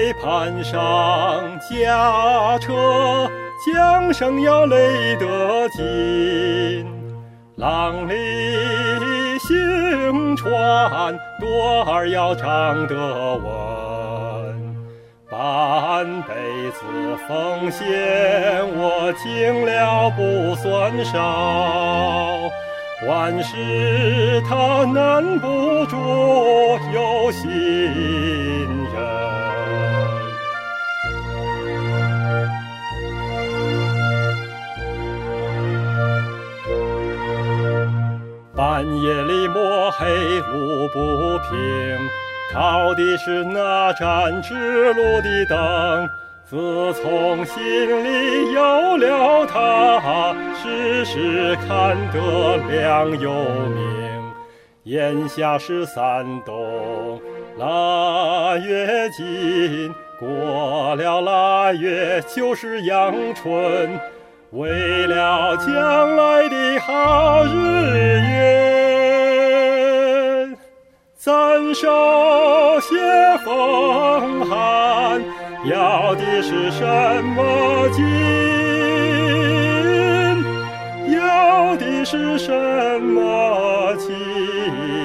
攀上驾车，缰绳要勒得紧。浪里行船，舵儿要张得稳。半辈子奉献，我尽了不算少。万事他难不住有心人。半夜里摸黑路不平，靠的是那盏指路的灯。自从心里有了它，时时看得亮又明。眼下是三冬，腊月尽，过了腊月就是阳春。为了将来的好日圆，暂受些风寒，要的是什么金？要的是什么情？